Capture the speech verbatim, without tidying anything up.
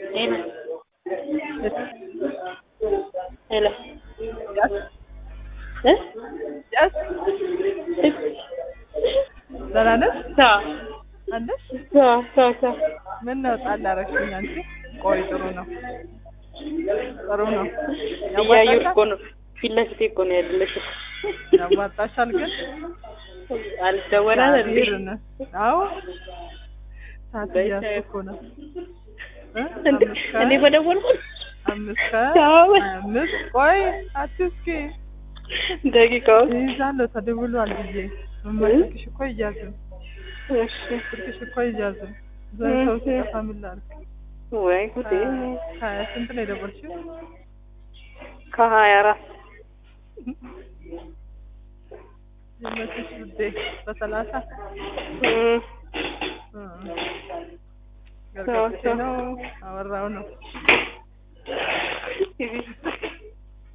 Ena. Ela. Eh? Yes. ደህና ነሽ? አዎ አለሽ? አዎ አዎ አዎ። ምን ነው ጣል አደረግሽኝ አንቺ? ቆይ ጥሩ ነው ጥሩ ነው። እያየሁሽ እኮ ነው። ፊት ለፊቴ እኮ ነው ያለሽው። ያዋጣሻል ግን አልደወላል እንዴ? አዎ ታዲያ እኮ ነው እንዴ እንዴ በደወልኩ አምስት አዎ አምስት ቆይ አትስኪ ደቂቃው ይዛለው ተደውሏል ብዬ መማልክሽ እኮ ይያዝም እሺ ስልክሽ እኮ ይያዝም ዘንተው ሲጠፋ ምን ላድርግ ወይ ጉዴ ከስንት ነው የደወልሽው ከሀያ አራት የመቼሽ ውዴ በሰላሳ ገርገርሽ ነው አወራው ነው